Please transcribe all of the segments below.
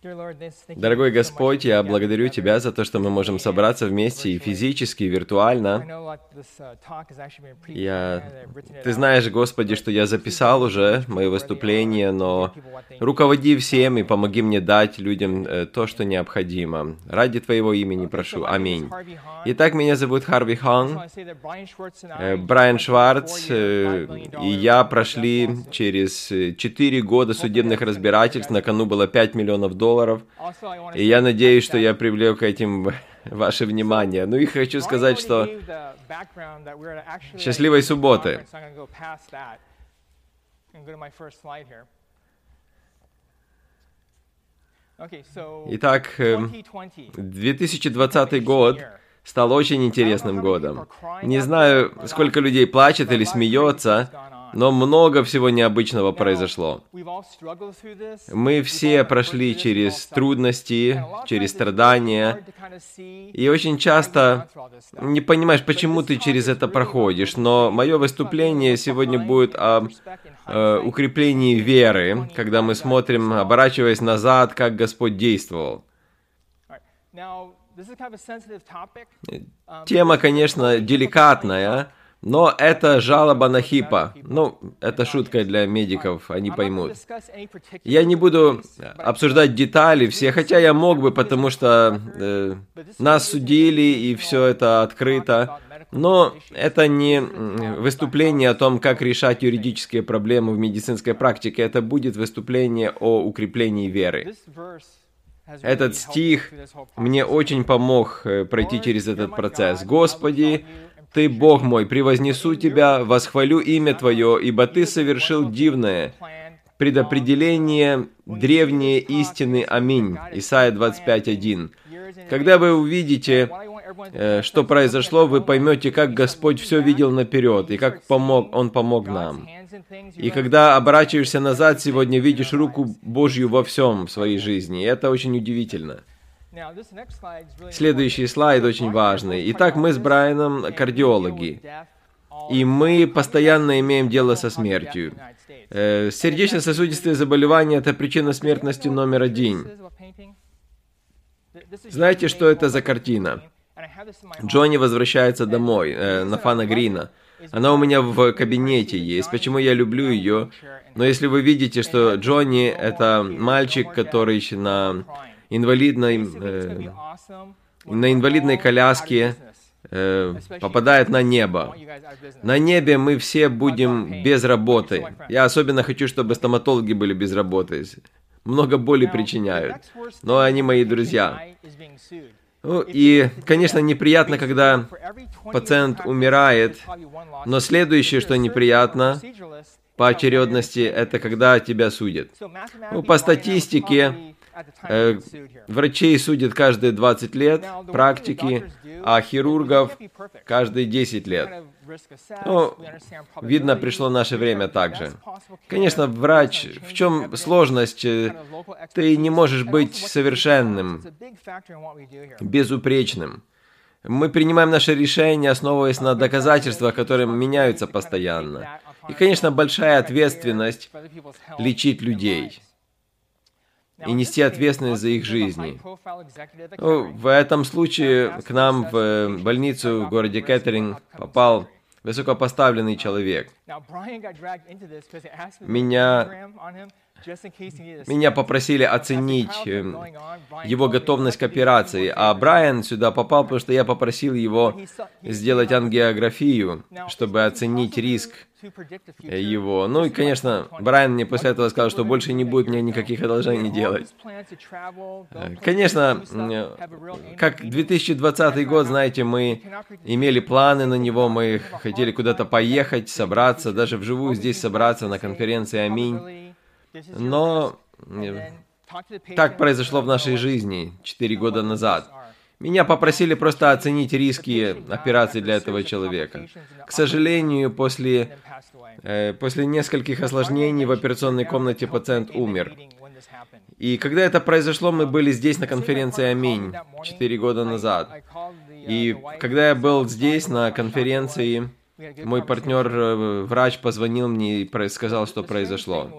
Дорогой Господь, я благодарю Тебя за то, что мы можем собраться вместе и физически, и виртуально. Ты знаешь, Господи, что я записал уже мое выступление, но руководи всем и помоги мне дать людям то, что необходимо. Ради Твоего имени прошу. Аминь. Итак, меня зовут Харви Хан. Брайан Шварц и я прошли через 4 года судебных разбирательств. На кону было $5 миллионов. И я надеюсь, что я привлек этим ваше внимание. Ну и хочу сказать, что счастливой субботы. Итак, 2020 год стал очень интересным годом. Не знаю, сколько людей плачет или смеется, но много всего необычного произошло. Мы все прошли через трудности, через страдания, и очень часто не понимаешь, почему ты через это проходишь. Но мое выступление сегодня будет о укреплении веры, когда мы смотрим, оборачиваясь назад, как Господь действовал. Тема, конечно, деликатная, но это жалоба на Хиппа. Ну, это шутка для медиков, они поймут. Я не буду обсуждать детали все, хотя я мог бы, потому что нас судили, и все это открыто. Но это не выступление о том, как решать юридические проблемы в медицинской практике. Это будет выступление о укреплении веры. Этот стих мне очень помог пройти через этот процесс. «Господи, Ты, Бог мой, превознесу Тебя, восхвалю имя Твое, ибо Ты совершил дивное предопределение, древние истины. Аминь». Исайя 25:1. Когда вы увидите, что произошло, вы поймете, как Господь все видел наперед, и как Он помог нам. И когда оборачиваешься назад, сегодня видишь руку Божью во всем в своей жизни, и это очень удивительно. Следующий слайд очень важный. Итак, мы с Брайаном кардиологи, и мы постоянно имеем дело со смертью. Сердечно-сосудистые заболевания – это причина смертности номер 1. Знаете, что это за картина? Джонни возвращается домой, на Фана Грина. Она у меня в кабинете есть. Почему я люблю ее? Но если вы видите, что Джонни – это мальчик, который на инвалидной коляске попадает на небо. На небе мы все будем без работы. Я особенно хочу, чтобы стоматологи были без работы. Много боли причиняют. Но они мои друзья. Ну, и, конечно, неприятно, когда пациент умирает, но следующее, что неприятно по очередности, это когда тебя судят. Ну, по статистике, врачей судят каждые 20 лет практики, а хирургов каждые 10 лет. Ну, видно, пришло наше время также. Конечно, врач, в чем сложность? Ты не можешь быть совершенным, безупречным. Мы принимаем наши решения, основываясь на доказательствах, которые меняются постоянно. И, конечно, большая ответственность лечить людей и нести ответственность за их жизни. Ну, в этом случае к нам в больницу в городе Кеттеринг попал высокопоставленный человек. Меня попросили оценить его готовность к операции, а Брайан сюда попал, потому что я попросил его сделать ангиографию, чтобы оценить риск его. Ну и, конечно, Брайан мне после этого сказал, что больше не будет мне никаких одолжений делать. Конечно, как 2020 год, знаете, мы имели планы на него, мы хотели куда-то поехать, собраться, даже вживую здесь собраться на конференции «Аминь». Но так произошло в нашей жизни 4 года назад. Меня попросили просто оценить риски операции для этого человека. К сожалению, после нескольких осложнений в операционной комнате пациент умер. И когда это произошло, мы были здесь на конференции «Аминь» 4 года назад. И когда я был здесь на конференции, мой партнер, врач, позвонил мне и сказал, что произошло.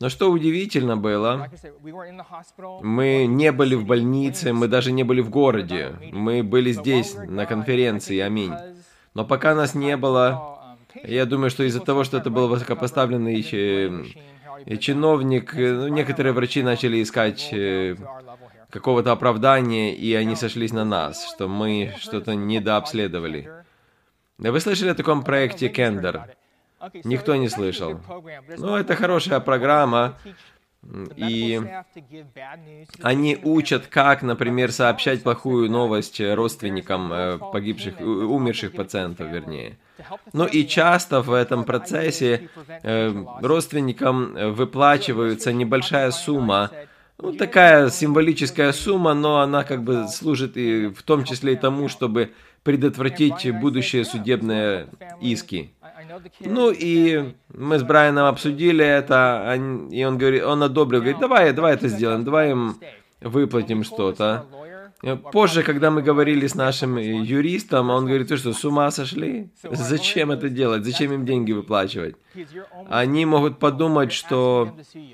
Но что удивительно было, мы не были в больнице, мы даже не были в городе. Мы были здесь, на конференции, аминь. Но пока нас не было, я думаю, что из-за того, что это был высокопоставленный чиновник, некоторые врачи начали искать какого-то оправдания, и они сошлись на нас, что мы что-то недообследовали. Вы слышали о таком проекте Кендер? Никто не слышал. Ну, это хорошая программа, и они учат, как, например, сообщать плохую новость родственникам погибших, умерших пациентов, вернее. Ну и часто в этом процессе родственникам выплачивается небольшая сумма, ну, такая символическая сумма, но она как бы служит и в том числе и тому, чтобы предотвратить будущие судебные иски. Ну и мы с Брайаном обсудили это, и он одобрил, говорит, давай это сделаем, давай им выплатим что-то. Позже, когда мы говорили с нашим юристом, он говорит, ты что, с ума сошли? Зачем это делать? Зачем им деньги выплачивать? Они могут подумать, что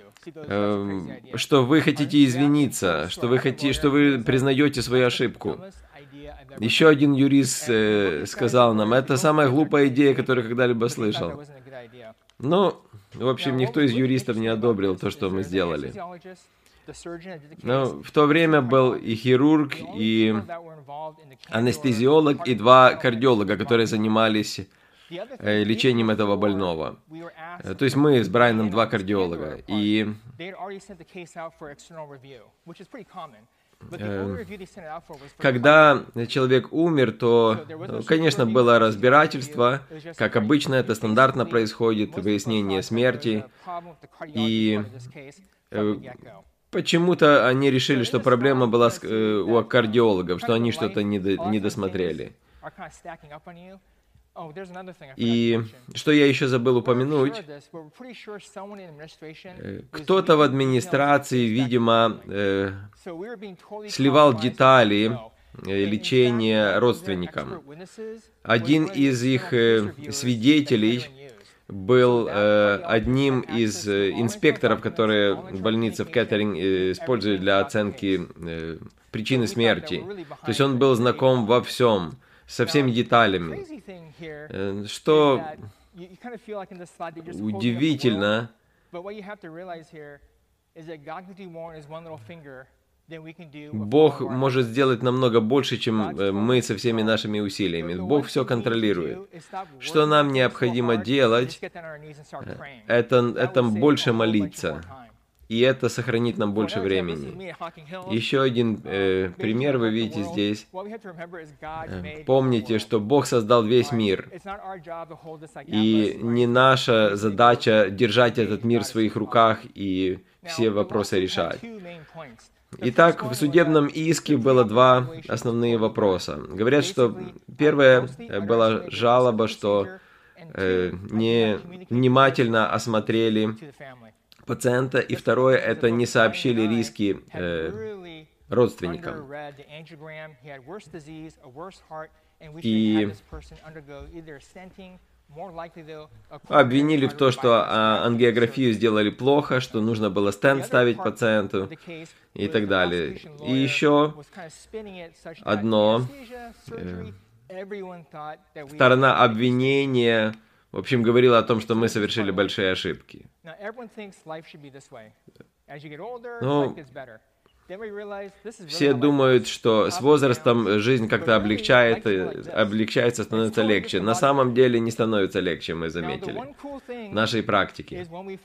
вы хотите извиниться, что вы признаете свою ошибку. Еще один юрист сказал нам, это самая глупая идея, которую когда-либо слышал. Ну, в общем, никто из юристов не одобрил то, что мы сделали. Но в то время был и хирург, и анестезиолог, и 2 кардиолога, которые занимались лечением этого больного. То есть мы с Брайаном 2 кардиолога. И когда человек умер, то, конечно, было разбирательство, как обычно, это стандартно происходит, выяснение смерти. И почему-то они решили, что проблема была у кардиологов, что они что-то не досмотрели. И что я еще забыл упомянуть, кто-то в администрации, видимо, сливал детали лечения родственникам. Один из их свидетелей был одним из инспекторов, которые больница в Кеттеринг использует для оценки причины смерти. То есть он был знаком во всем, со всеми деталями. Что удивительно, Бог может сделать намного больше, чем мы со всеми нашими усилиями. Бог все контролирует. Что нам необходимо делать, это больше молиться. И это сохранит нам больше времени. Еще один пример вы видите здесь. Помните, что Бог создал весь мир. И не наша задача держать этот мир в своих руках и все вопросы решать. Итак, в судебном иске было 2 основные вопроса. Говорят, что первое была жалоба, что не внимательно осмотрели пациента, и второе, это не сообщили риски родственникам. И обвинили в том, что ангиографию сделали плохо, что нужно было стенд ставить пациенту и так далее. И еще одно, сторона обвинения, в общем, говорила о том, что мы совершили большие ошибки. Ну, все думают, что с возрастом жизнь как-то облегчается, становится легче. На самом деле не становится легче, мы заметили, в нашей практике.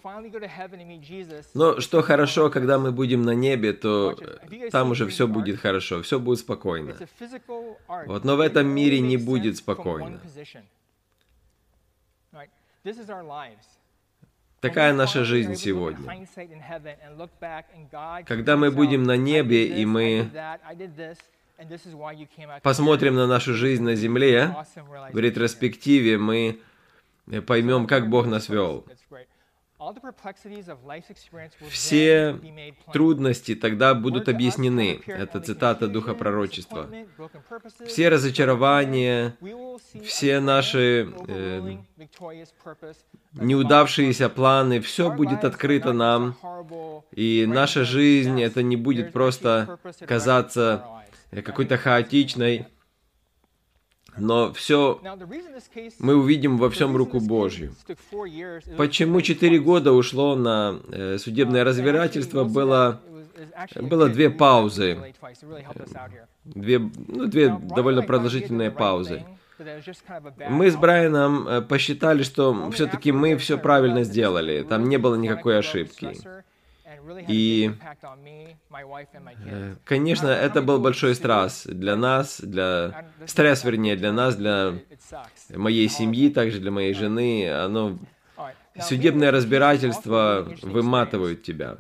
Но что хорошо, когда мы будем на небе, то там уже все будет хорошо, все будет спокойно. Вот, но в этом мире не будет спокойно. Такая наша жизнь сегодня. Когда мы будем на небе, и мы посмотрим на нашу жизнь на земле, в ретроспективе мы поймем, как Бог нас вел. Все трудности тогда будут объяснены. Это цитата Духа Пророчества. Все разочарования, все наши неудавшиеся планы, все будет открыто нам. И наша жизнь, это не будет просто казаться какой-то хаотичной, но все мы увидим во всем руку Божью. Почему 4 года ушло на судебное разбирательство? Было 2 паузы. Две довольно продолжительные паузы. Мы с Брайаном посчитали, что все-таки мы все правильно сделали. Там не было никакой ошибки. И, конечно, это был большой стресс для нас, для моей семьи, также для моей жены. Судебное разбирательство выматывает тебя.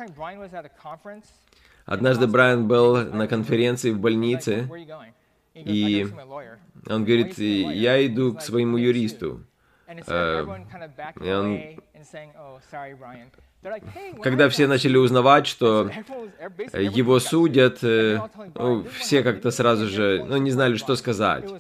Однажды Брайан был на конференции в больнице, и он говорит, я иду к своему юристу. Когда все начали узнавать, что его судят, все как-то сразу же, не знали, что сказать.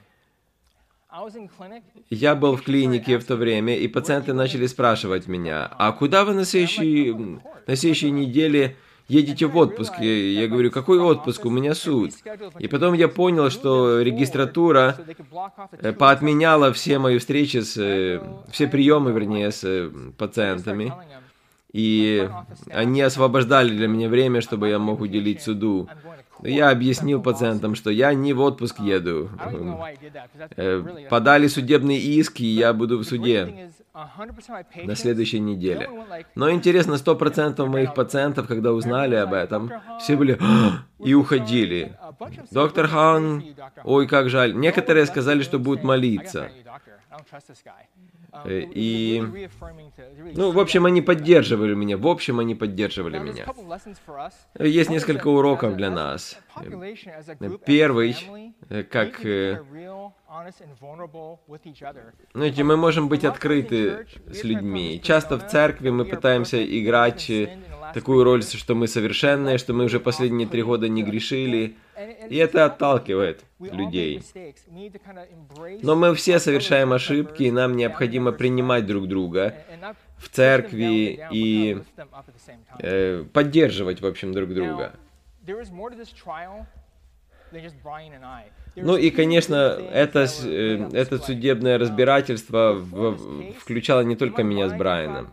Я был в клинике в то время, и пациенты начали спрашивать меня, а куда вы на следующей неделе едете в отпуск? Я говорю, какой отпуск? У меня суд. И потом я понял, что регистратура поотменяла все мои встречи, все приемы, вернее, с пациентами. И они освобождали для меня время, чтобы я мог уделить суду. Я объяснил пациентам, что я не в отпуск еду. Подали судебный иск, и я буду в суде на следующей неделе. Но интересно, 100% моих пациентов, когда узнали об этом, все были и уходили. Доктор Хан, ой, как жаль. Некоторые сказали, что будут молиться. И, в общем, они поддерживали меня. Есть несколько уроков для нас. Первый, как... Знаете, мы можем быть открыты с людьми. Часто в церкви мы пытаемся играть такую роль, что мы совершенные, что мы уже последние 3 года не грешили. И это отталкивает людей. Но мы все совершаем ошибки, и нам необходимо принимать друг друга в церкви и поддерживать, в общем, друг друга. И, конечно, это судебное разбирательство включало не только меня с Брайаном.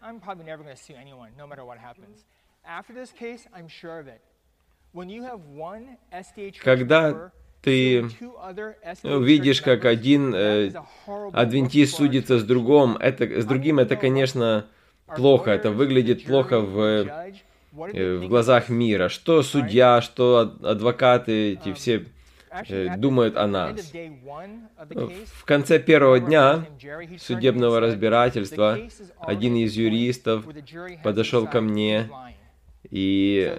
Когда ты видишь, как один адвентист судится с другим, это, конечно, плохо. Это выглядит плохо в глазах мира. Что судья, что адвокаты, эти все думают о нас. В конце первого дня судебного разбирательства один из юристов подошел ко мне и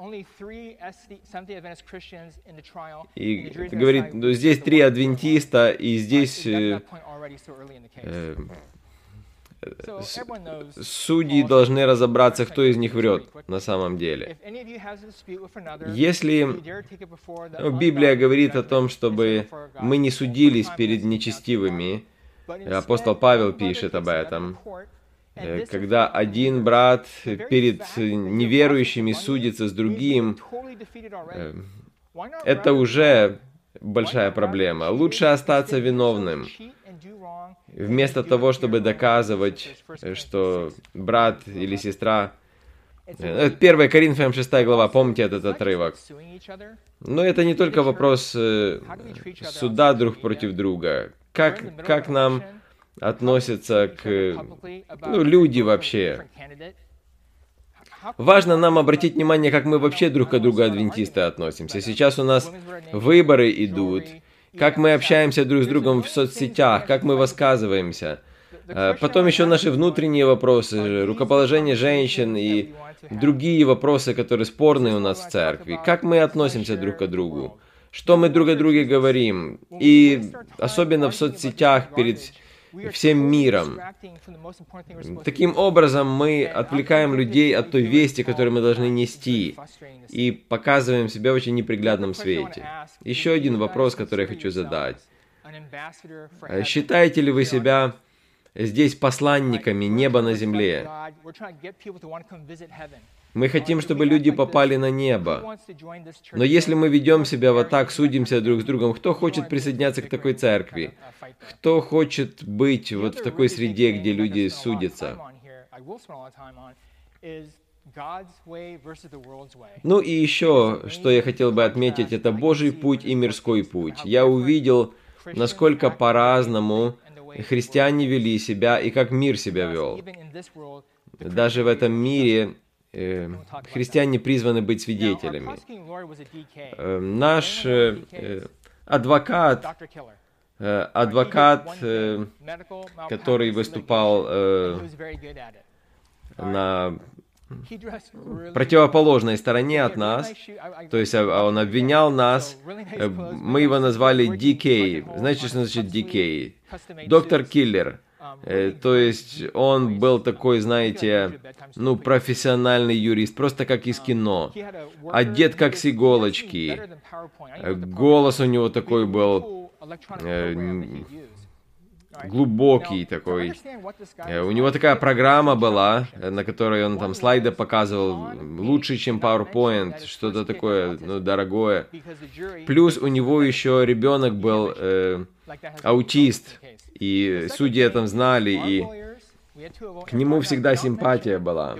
говорит, здесь 3 адвентиста, и здесь судьи должны разобраться, кто из них врет на самом деле. Если Библия говорит о том, чтобы мы не судились перед нечестивыми, апостол Павел пишет об этом, когда один брат перед неверующими судится с другим, это уже большая проблема. Лучше остаться виновным, вместо того, чтобы доказывать, что брат или сестра... 1 Коринфянам 6 глава, помните этот отрывок? Но это не только вопрос суда друг против друга. Как нам относятся к люди вообще? Важно нам обратить внимание, как мы вообще друг к другу адвентисты относимся. Сейчас у нас выборы идут. Как мы общаемся друг с другом в соцсетях, как мы высказываемся. Потом еще наши внутренние вопросы, рукоположение женщин и другие вопросы, которые спорные у нас в церкви. Как мы относимся друг к другу? Что мы друг о друге говорим? И особенно в соцсетях перед всем миром. Таким образом, мы отвлекаем людей от той вести, которую мы должны нести, и показываем себя в очень неприглядном свете. Еще один вопрос, который я хочу задать. Считаете ли вы себя здесь посланниками неба на земле? Мы хотим, чтобы люди попали на небо. Но если мы ведем себя вот так, судимся друг с другом, кто хочет присоединяться к такой церкви? Кто хочет быть вот в такой среде, где люди судятся? Ну и еще, что я хотел бы отметить, это Божий путь и мирской путь. Я увидел, насколько по-разному христиане вели себя и как мир себя вел. Даже в этом мире христиане призваны быть свидетелями. Наш адвокат, который выступал на противоположной стороне от нас, то есть он обвинял нас, мы его назвали DK. Знаете, что значит DK? Доктор Киллер. То есть он был такой, знаете, ну, профессиональный юрист, просто как из кино. Одет как с иголочки. Голос у него такой был глубокий такой. У него такая программа была, на которой он там слайды показывал, лучше, чем PowerPoint, что-то такое, ну, дорогое. Плюс у него еще ребенок был аутист, и судьи это знали, и к нему всегда симпатия была.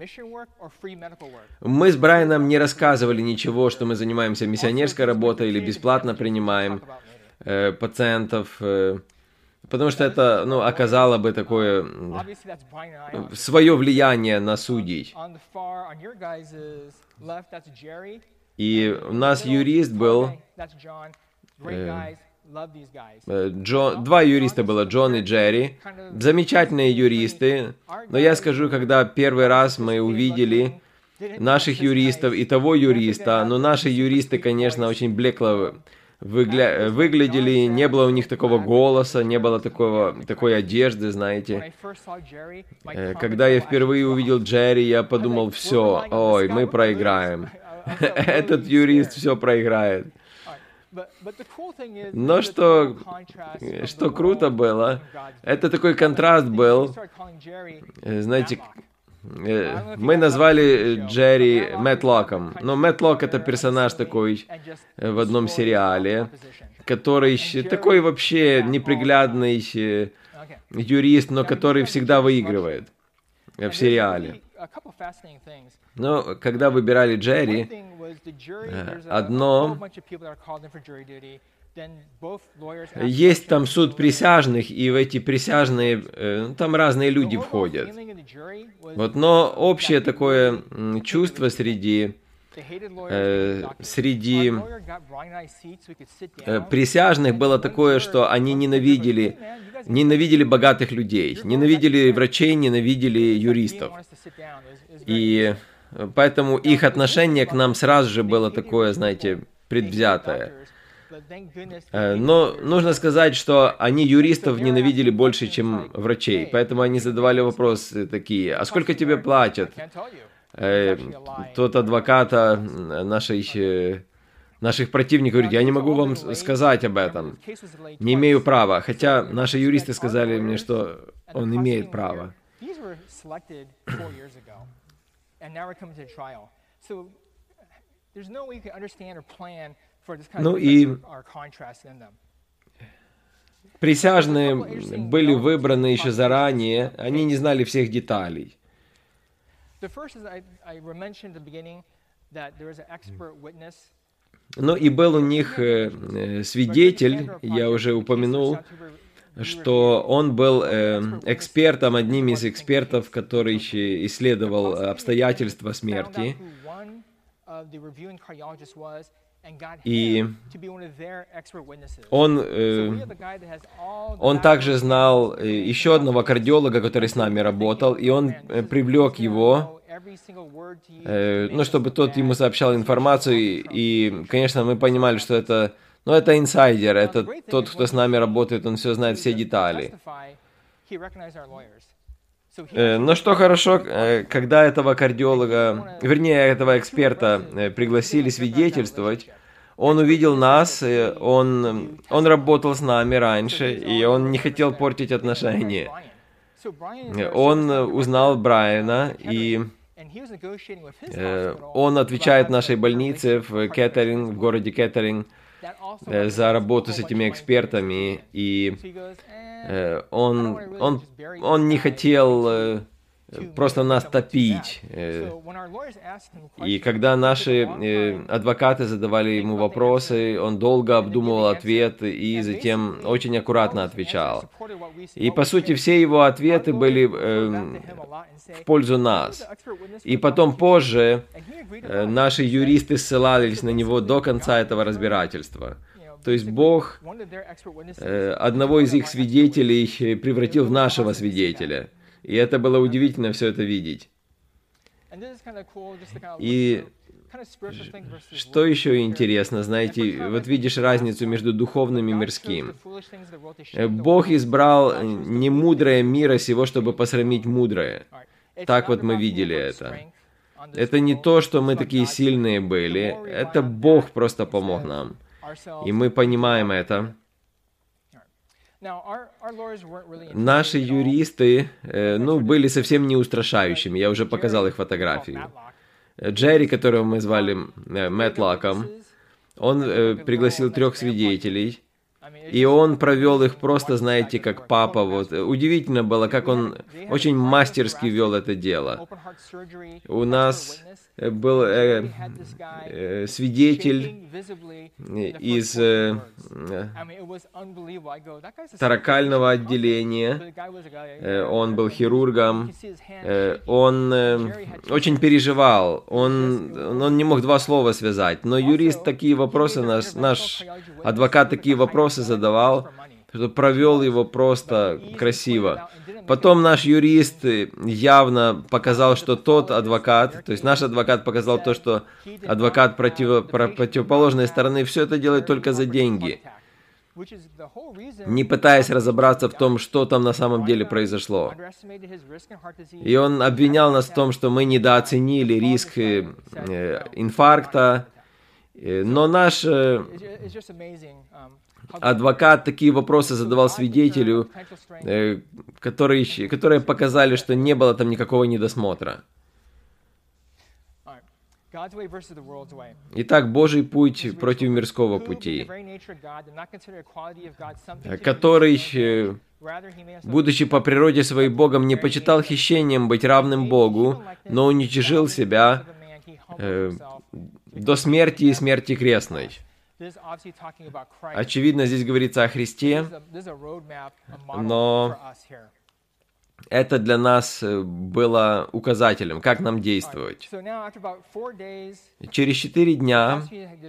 Мы с Брайаном не рассказывали ничего, что мы занимаемся миссионерской работой или бесплатно принимаем пациентов, потому что это, ну, оказало бы такое свое влияние на судей. И у нас юрист был, два юриста было, Джон и Джерри, замечательные юристы, но я скажу, когда первый раз мы увидели наших юристов и того юриста, но наши юристы, конечно, очень блекло выглядели, не было у них такого голоса, не было такой одежды, знаете. Когда я впервые увидел Джерри, я подумал, все, ой, мы проиграем. Этот юрист все проиграет. Но что круто было, это такой контраст был. Знаете, мы назвали Джерри Мэтлоком. Но Мэтлок — это персонаж такой в одном сериале, который такой вообще неприглядный юрист, но который всегда выигрывает в сериале. Но когда выбирали Джерри, одно... Есть там суд присяжных, и в эти присяжные, там разные люди входят. Вот, но общее такое чувство среди присяжных было такое, что они ненавидели богатых людей, ненавидели врачей, ненавидели юристов. И поэтому их отношение к нам сразу же было такое, знаете, предвзятое. Но нужно сказать, что они юристов ненавидели больше, чем врачей. Поэтому они задавали вопросы такие: а сколько тебе платят? Тот адвоката наших противников говорит: я не могу вам сказать об этом. Не имею права. Хотя наши юристы сказали мне, что он имеет право. Ну и присяжные были выбраны еще заранее, они не знали всех деталей. Ну и был у них свидетель, я уже упомянул, что он был экспертом, одним из экспертов, который исследовал обстоятельства смерти. И он также знал еще одного кардиолога, который с нами работал, и он привлек его, ну, чтобы тот ему сообщал информацию, и, конечно, мы понимали, что это инсайдер, это тот, кто с нами работает, он все знает, все детали. Но что хорошо, когда этого кардиолога, вернее, этого эксперта пригласили свидетельствовать, он увидел нас, он работал с нами раньше, и он не хотел портить отношения. Он узнал Брайана, и он отвечает в нашей больнице в Кеттеринг, в городе Кеттеринг, за работу с этими экспертами, и он не хотел просто нас топить. И когда наши адвокаты задавали ему вопросы, он долго обдумывал ответы и затем очень аккуратно отвечал. И, по сути, все его ответы были в пользу нас. И потом позже наши юристы ссылались на него до конца этого разбирательства. То есть Бог одного из их свидетелей превратил в нашего свидетеля. И это было удивительно все это видеть. И что еще интересно, знаете, вот видишь разницу между духовным и мирским. Бог избрал немудрое мира сего, чтобы посрамить мудрое. Так вот мы видели это. Это не то, что мы такие сильные были, это Бог просто помог нам. И мы понимаем это. Наши юристы, были совсем не устрашающими, я уже показал их фотографию. Джерри, которого мы звали Мэтлоком, он пригласил 3 свидетелей, и он провел их просто, знаете, как папа. Вот. Удивительно было, как он очень мастерски вел это дело. У нас был свидетель из торакального отделения, он был хирургом, он очень переживал, он не мог 2 слова связать, но юрист такие вопросы, наш адвокат такие вопросы задавал, что провел его просто красиво. Потом наш юрист явно показал, что тот адвокат, то есть наш адвокат показал то, что адвокат противоположной стороны все это делает только за деньги, не пытаясь разобраться в том, что там на самом деле произошло. И он обвинял нас в том, что мы недооценили риск инфаркта, но наш адвокат такие вопросы задавал свидетелю, которые показали, что не было там никакого недосмотра. Итак, Божий путь против мирского пути, который, будучи по природе своей Богом, не почитал хищением быть равным Богу, но уничижил себя до смерти и смерти крестной. Очевидно, здесь говорится о Христе, но это для нас было указателем, как нам действовать. Через 4 дня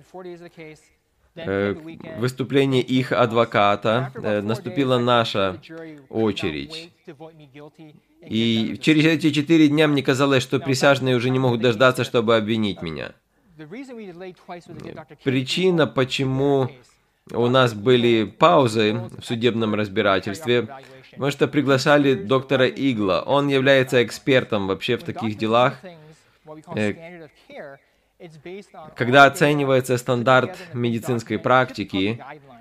выступления их адвоката наступила наша очередь. И через эти 4 дня мне казалось, что присяжные уже не могут дождаться, чтобы обвинить меня. Причина, почему у нас были паузы в судебном разбирательстве, потому что приглашали доктора Игла. Он является экспертом вообще в таких делах. Когда оценивается стандарт медицинской практики,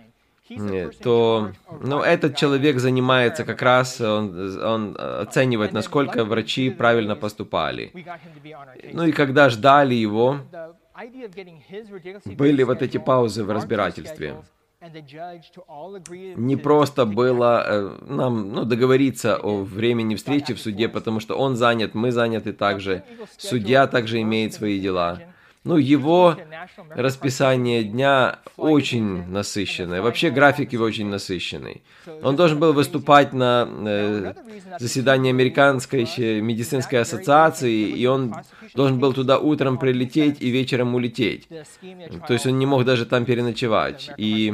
то этот человек занимается как раз, он оценивает, насколько врачи правильно поступали. И когда ждали его, были вот эти паузы в разбирательстве. Не просто было нам договориться о времени встречи в суде, потому что он занят, мы заняты также. Судья также имеет свои дела. Его расписание дня очень насыщенное. Вообще график его очень насыщенный. Он должен был выступать на заседании Американской медицинской ассоциации, и он должен был туда утром прилететь и вечером улететь. То есть он не мог даже там переночевать. И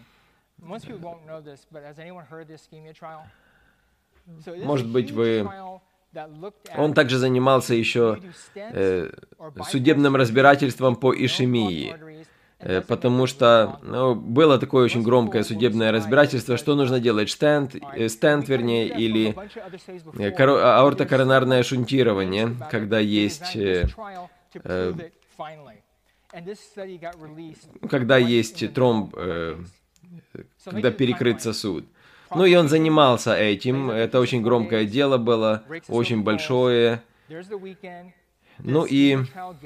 может быть, он также занимался еще судебным разбирательством по ишемии. потому что было такое очень громкое судебное разбирательство, что нужно делать, стенд, или аортокоронарное шунтирование, когда есть тромб, когда перекрыт сосуд. Ну и он занимался этим, это очень громкое дело было, очень большое. Ну и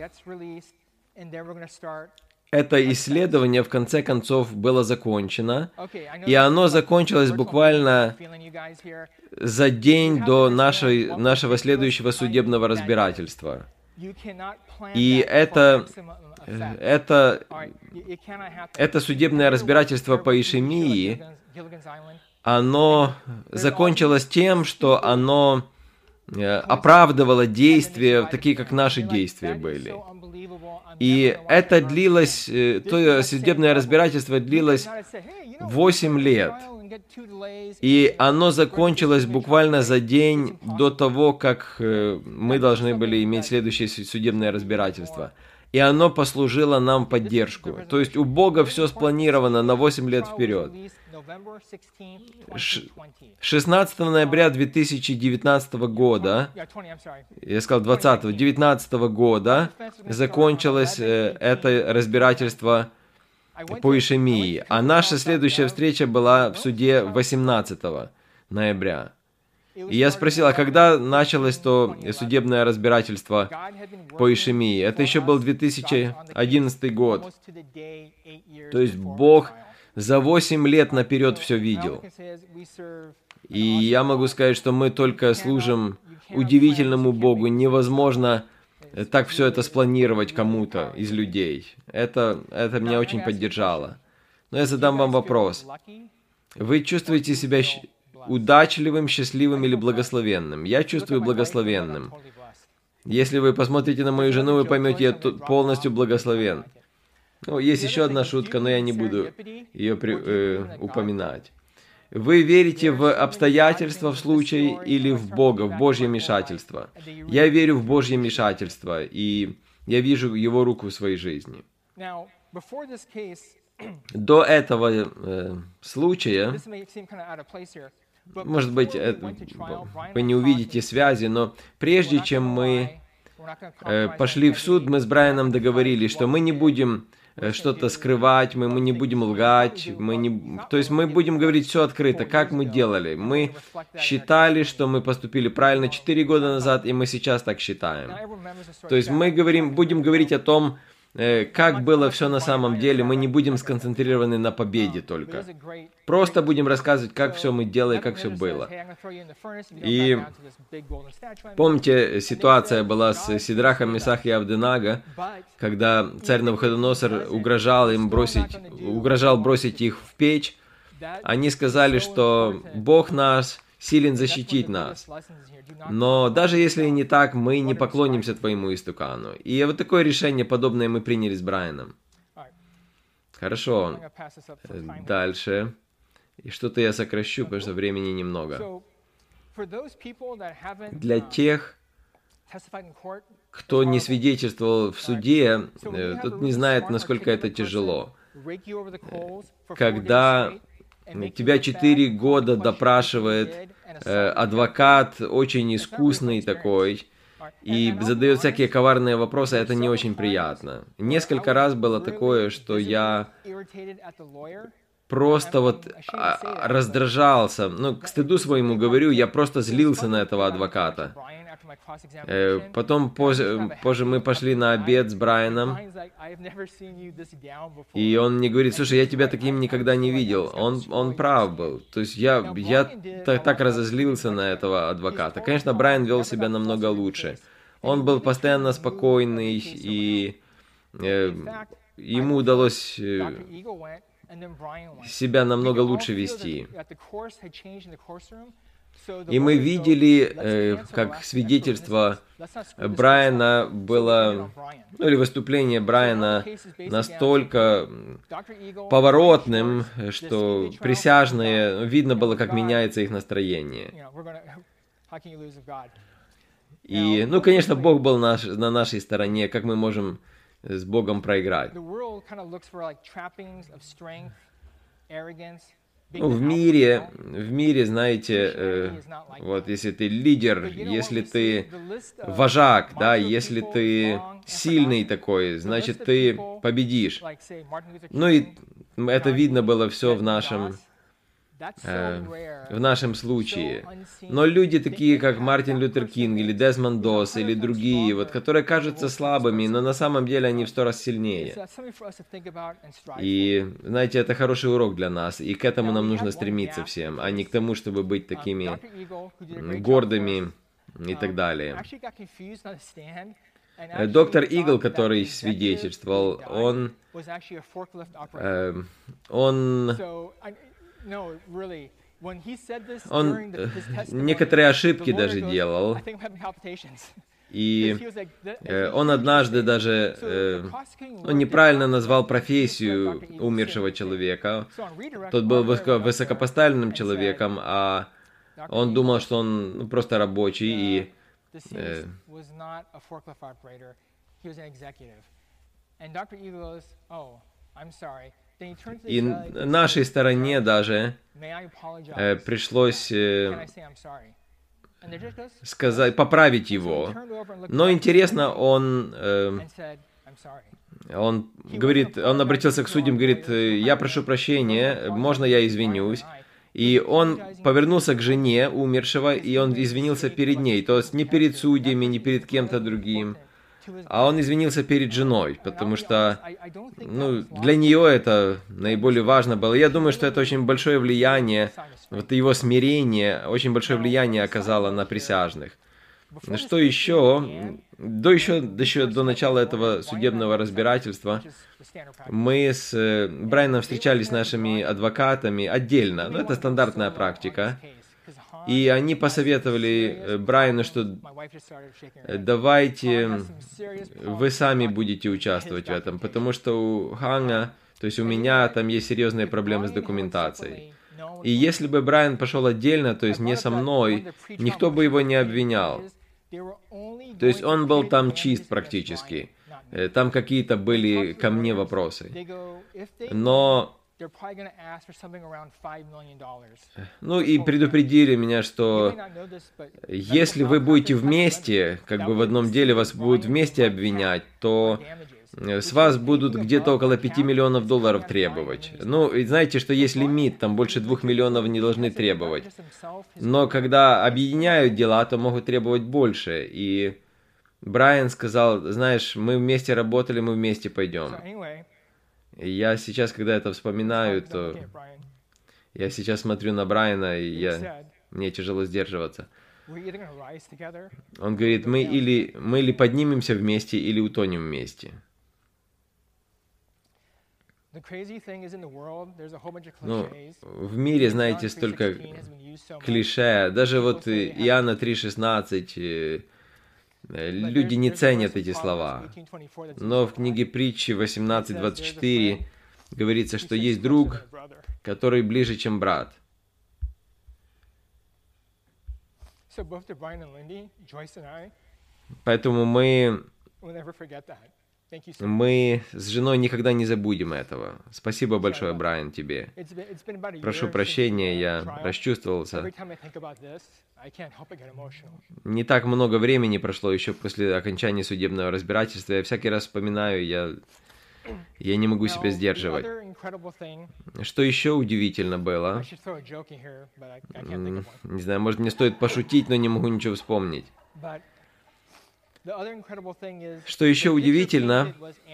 это исследование в конце концов было закончено, и оно закончилось буквально за день до нашего следующего судебного разбирательства. И это судебное разбирательство по ишемии, оно закончилось тем, что оно оправдывало действия, такие как наши действия были. И это длилось, то судебное разбирательство длилось 8 лет. И оно закончилось буквально за день до того, как мы должны были иметь следующее судебное разбирательство. И оно послужило нам поддержку. То есть у Бога все спланировано на 8 лет вперед. 16 ноября 2019 года, я сказал 2019 года, закончилось это разбирательство по ишемии. А наша следующая встреча была в суде 18 ноября. И я спросил, а когда началось то судебное разбирательство по ишемии? Это еще был 2011 год. То есть Бог за 8 лет наперед все видел. И я могу сказать, что мы только служим удивительному Богу. Невозможно так все это спланировать кому-то из людей. Это меня очень поддержало. Но я задам вам вопрос. Вы чувствуете себя удачливым, счастливым или благословенным? Я чувствую благословенным. Если вы посмотрите на мою жену, вы поймете, я полностью благословен. Ну, есть еще одна шутка, но я не буду ее упоминать. Вы верите в обстоятельства в случае или в Бога, в Божье вмешательство? Я верю в Божье вмешательство, и я вижу Его руку в своей жизни. До этого случая, может быть, вы не увидите связи, но прежде чем мы пошли в суд, мы с Брайаном договорились, что мы не будем что-то скрывать, мы не будем лгать, то есть мы будем говорить все открыто, как мы делали. Мы считали, что мы поступили правильно 4 года назад, и мы сейчас так считаем. То есть мы будем говорить о том, как было все на самом деле, мы не будем сконцентрированы на победе только. Просто будем рассказывать, как все мы делали, как все было. И помните, ситуация была с Сидрахом, Месах и Авденаго, когда царь Навуходоносор угрожал бросить их в печь. Они сказали, что Бог наш силен защитить нас. Но даже если не так, мы не поклонимся твоему истукану. И вот такое решение подобное мы приняли с Брайаном. Хорошо. Дальше. И что-то я сокращу, потому что времени немного. Для тех, кто не свидетельствовал в суде, тот не знает, насколько это тяжело. Когда тебя 4 года допрашивает адвокат, очень искусный такой, и задает всякие коварные вопросы, это не очень приятно. Несколько раз было такое, что я просто вот раздражался. Ну, к стыду своему говорю, я просто злился на этого адвоката. Потом позже мы пошли на обед с Брайаном, и он мне говорит, слушай, я тебя таким никогда не видел. Он прав был. То есть я так разозлился на этого адвоката. Конечно, Брайан вел себя намного лучше. Он был постоянно спокойный, и ему удалось себя намного лучше вести. И мы видели, как свидетельство Брайана было, или выступление Брайана настолько поворотным, что присяжные, видно было, как меняется их настроение. И, конечно, Бог был на нашей стороне, как мы можем с Богом проиграть. Ну, в мире, знаете, вот если ты лидер, если ты вожак, да, если ты сильный такой, значит, ты победишь. Ну и это видно было все в нашем случае. Но люди такие, как Мартин Лютер Кинг или Дезмонд Дос или другие, вот, которые кажутся слабыми, но на самом деле они в 100 раз сильнее. И, знаете, это хороший урок для нас, и к этому нам нужно стремиться всем, а не к тому, чтобы быть такими гордыми и так далее. Доктор Игл, который свидетельствовал, он некоторые ошибки даже делал, и он однажды даже неправильно назвал профессию умершего человека. Тот был высокопоставленным человеком, а он думал, что он просто рабочий, и и нашей стороне даже пришлось поправить его. Но интересно, он говорит, он обратился к судьям, говорит, я прошу прощения, можно я извинюсь? И он повернулся к жене умершего, и он извинился перед ней. То есть не перед судьями, не перед кем-то другим, а он извинился перед женой, потому что для нее это наиболее важно было. Я думаю, что это очень большое влияние, вот его смирение, очень большое влияние оказало на присяжных. Что еще? До начала этого судебного разбирательства мы с Брайаном встречались с нашими адвокатами отдельно. Это стандартная практика. И они посоветовали Брайану, что давайте вы сами будете участвовать в этом, потому что у Ханга, то есть у меня там есть серьезные проблемы с документацией. И если бы Брайан пошел отдельно, то есть не со мной, никто бы его не обвинял. То есть он был там чист практически. Там какие-то были ко мне вопросы. Но и предупредили меня, что если вы будете вместе, как бы в одном деле вас будут вместе обвинять, то с вас будут где-то около $5 миллионов требовать. И знаете, что есть лимит, там больше 2 миллионов не должны требовать. Но когда объединяют дела, то могут требовать больше. И Брайан сказал, знаешь, мы вместе работали, мы вместе пойдем. И я сейчас, когда это вспоминаю, то я сейчас смотрю на Брайана, и мне тяжело сдерживаться. Он говорит, мы или поднимемся вместе, или утонем вместе. В мире, знаете, столько клише. Даже вот Иоанна 3,16, люди не ценят эти слова. Но в книге притчи 18:24 говорится, что есть друг, который ближе, чем брат. Поэтому мы с женой никогда не забудем этого. Спасибо большое, Брайан, тебе. Прошу прощения, я расчувствовался. Не так много времени прошло еще после окончания судебного разбирательства. Я всякий раз вспоминаю, я не могу себя сдерживать. Что еще удивительно было? Не знаю, может, мне стоит пошутить, но не могу ничего вспомнить. Что еще удивительно,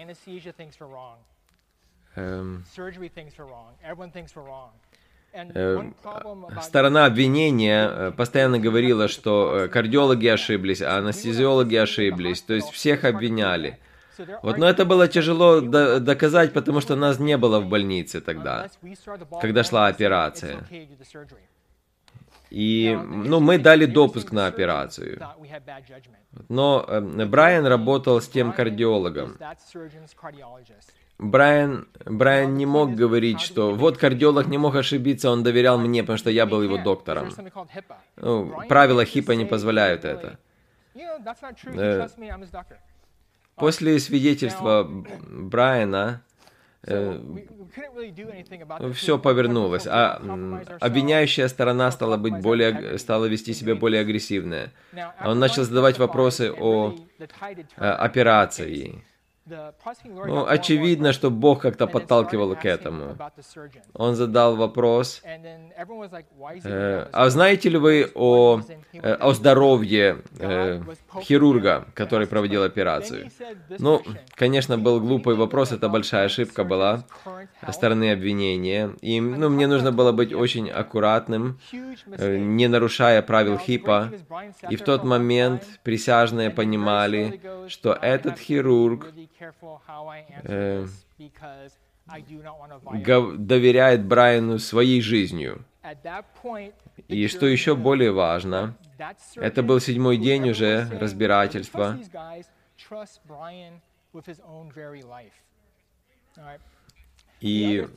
сторона обвинения постоянно говорила, что кардиологи ошиблись, а анестезиологи ошиблись, то есть всех обвиняли. Но это было тяжело доказать, потому что нас не было в больнице тогда, когда шла операция. И, мы дали допуск на операцию. Но Брайан работал с тем кардиологом. Брайан не мог говорить, что вот кардиолог не мог ошибиться, он доверял мне, потому что я был его доктором. Правила HIPAA не позволяют это. После свидетельства Брайана все повернулось, а обвиняющая сторона стала вести себя более агрессивно. Он начал задавать вопросы о операции. Ну, очевидно, что Бог как-то подталкивал к этому. Он задал вопрос, а знаете ли вы о здоровье хирурга, который проводил операцию? Ну, конечно, был глупый вопрос, это большая ошибка была со стороны обвинения. И мне нужно было быть очень аккуратным, не нарушая правил ХИПа. И в тот момент присяжные понимали, что этот хирург доверяет Брайану своей жизнью. И что еще более важно, это был 7-й день уже разбирательства. И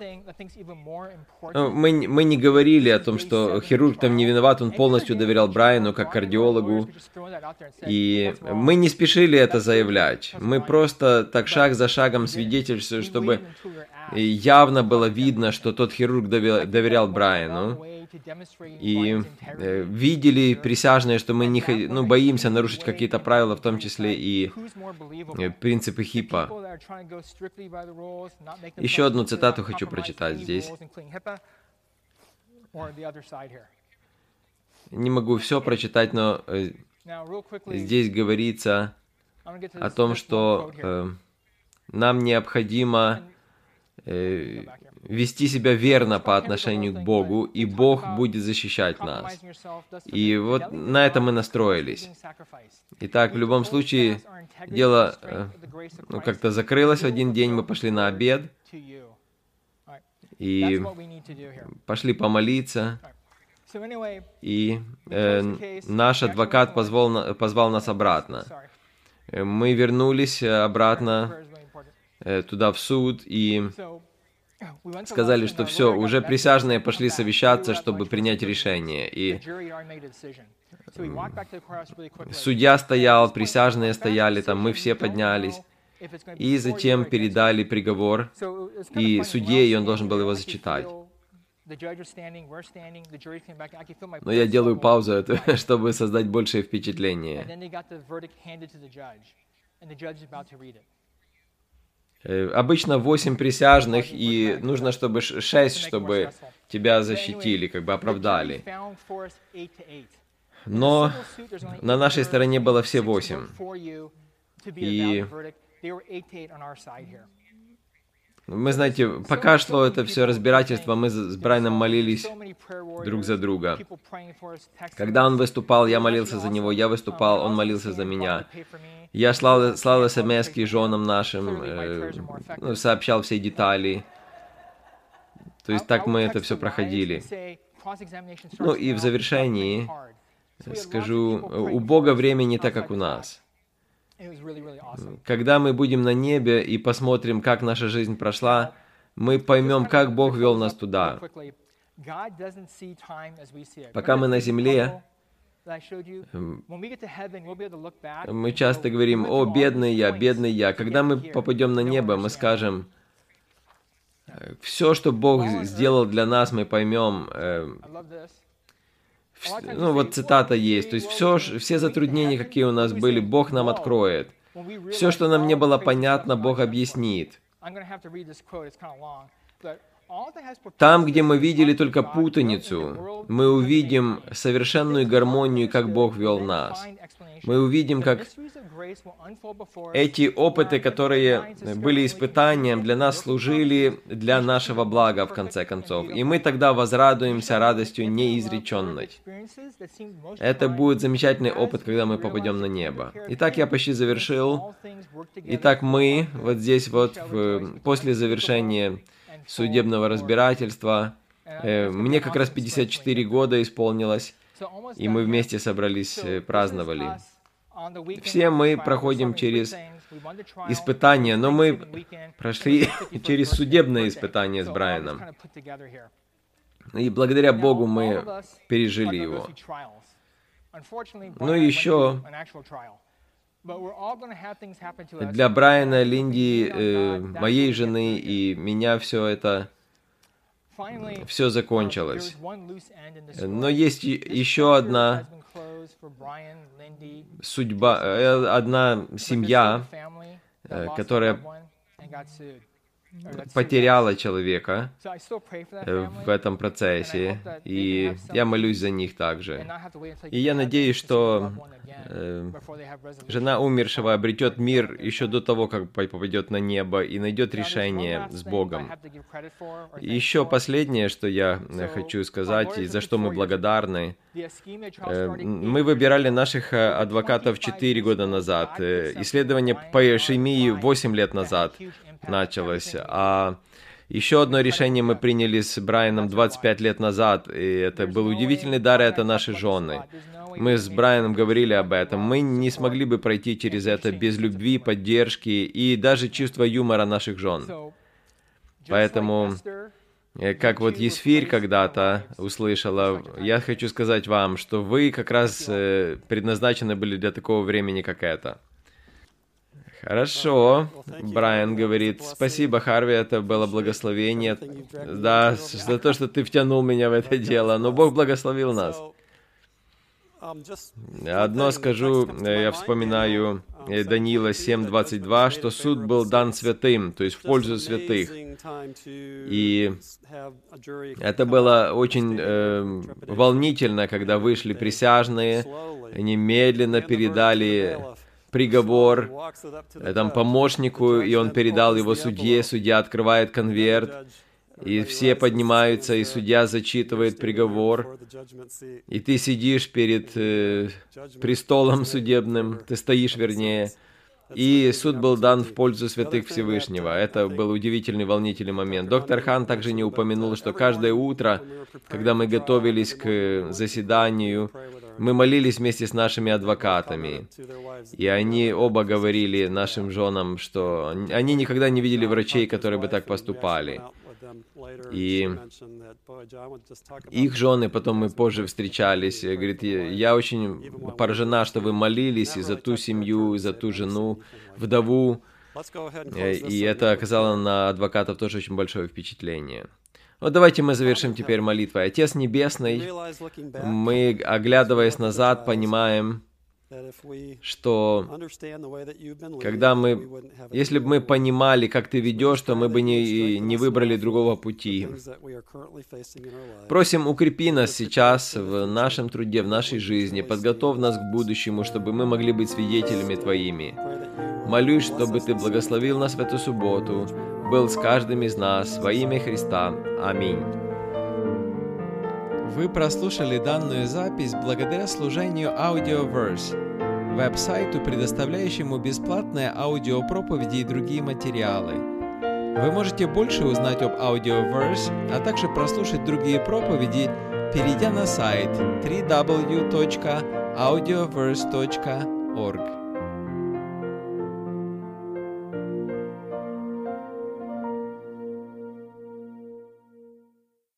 мы не говорили о том, что хирург там не виноват, он полностью доверял Брайану как кардиологу. И мы не спешили это заявлять. Мы просто так шаг за шагом свидетельствовали, чтобы явно было видно, что тот хирург доверял Брайану. И видели присяжные, что мы боимся нарушить какие-то правила, в том числе и принципы ХИПа. Еще одну цитату хочу прочитать здесь. Не могу все прочитать, но здесь говорится о том, что нам необходимо вести себя верно по отношению к Богу, и Бог будет защищать нас. И вот на это мы настроились. Итак, в любом случае, дело как-то закрылось в один день, мы пошли на обед, и пошли помолиться, и наш адвокат позвал нас обратно. Мы вернулись обратно туда в суд, и сказали, что все, уже присяжные пошли совещаться, чтобы принять решение. И судья стоял, присяжные стояли, там мы все поднялись. И затем передали приговор и судье, и он должен был его зачитать. Но я делаю паузу, чтобы создать большее впечатление. Обычно 8 присяжных, и нужно, чтобы 6, чтобы тебя защитили, как бы оправдали. Но на нашей стороне было все 8. И мы, знаете, пока шло это все разбирательство, мы с Брайаном молились друг за друга. Когда он выступал, я молился за него, я выступал, он молился за меня. Я слал смс-ки женам нашим, сообщал все детали. То есть так мы это все проходили. Ну и в завершении скажу, у Бога время не так, как у нас. Когда мы будем на небе и посмотрим, как наша жизнь прошла, мы поймем, как Бог вел нас туда. Пока мы на земле, мы часто говорим: «О, бедный я, бедный я». Когда мы попадем на небо, мы скажем: все, что Бог сделал для нас, мы поймем. Ну, вот цитата есть. То есть все затруднения, какие у нас были, Бог нам откроет. Все, что нам не было понятно, Бог объяснит. Там, где мы видели только путаницу, мы увидим совершенную гармонию, как Бог вел нас. Мы увидим, как эти опыты, которые были испытанием, для нас служили для нашего блага, в конце концов. И мы тогда возрадуемся радостью неизреченной. Это будет замечательный опыт, когда мы попадем на небо. Итак, я почти завершил. Итак, мы вот здесь вот, после завершения судебного разбирательства, мне как раз 54 года исполнилось, и мы вместе собрались, праздновали. Все мы проходим через испытания, но мы прошли через судебное испытание с Брайаном. И благодаря Богу мы пережили его. Ну и еще Для Брайана, Линди, моей жены и меня все закончилось. Но есть еще одна судьба, одна семья, которая потеряла человека в этом процессе, и я молюсь за них также. И я надеюсь, что жена умершего обретет мир еще до того, как попадет на небо, и найдет решение с Богом. И еще последнее, что я хочу сказать, и за что мы благодарны. Мы выбирали наших адвокатов 4 года назад. Исследование по Шемии 8 лет назад началось. А еще одно решение мы приняли с Брайаном 25 лет назад, и это был удивительный дар, и это наши жены. Мы с Брайаном говорили об этом. Мы не смогли бы пройти через это без любви, поддержки и даже чувства юмора наших жен. Поэтому, как вот Есфирь когда-то услышала, я хочу сказать вам, что вы как раз предназначены были для такого времени, как это. Хорошо, Брайан говорит, спасибо, Харви, это было благословение, да, за то, что ты втянул меня в это дело, но Бог благословил нас. Одно скажу, я вспоминаю Даниила 7:22, что суд был дан святым, то есть в пользу святых. И это было очень волнительно, когда вышли присяжные, они медленно передали приговор там помощнику, и он передал его судье, судья открывает конверт, и все поднимаются, и судья зачитывает приговор, и ты сидишь перед престолом судебным, ты стоишь, вернее, и суд был дан в пользу святых Всевышнего. Это был удивительный, волнительный момент. Доктор Хан также не упомянул, что каждое утро, когда мы готовились к заседанию, мы молились вместе с нашими адвокатами, и они оба говорили нашим женам, что они никогда не видели врачей, которые бы так поступали. И их жены, потом мы позже встречались, говорит, я очень поражена, что вы молились и за ту семью, и за ту жену, вдову, и это оказало на адвокатов тоже очень большое впечатление. Вот давайте мы завершим теперь молитвой. Отец Небесный, мы, оглядываясь назад, понимаем, что если бы мы понимали, как Ты ведешь, то мы бы не выбрали другого пути. Просим, укрепи нас сейчас в нашем труде, в нашей жизни, подготовь нас к будущему, чтобы мы могли быть свидетелями Твоими. Молюсь, чтобы Ты благословил нас в эту субботу, был с каждым из нас во имя Христа. Аминь. Вы прослушали данную запись благодаря служению Audioverse, веб-сайту, предоставляющему бесплатные аудиопроповеди и другие материалы. Вы можете больше узнать об Audioverse, а также прослушать другие проповеди, перейдя на сайт www.audioverse.org.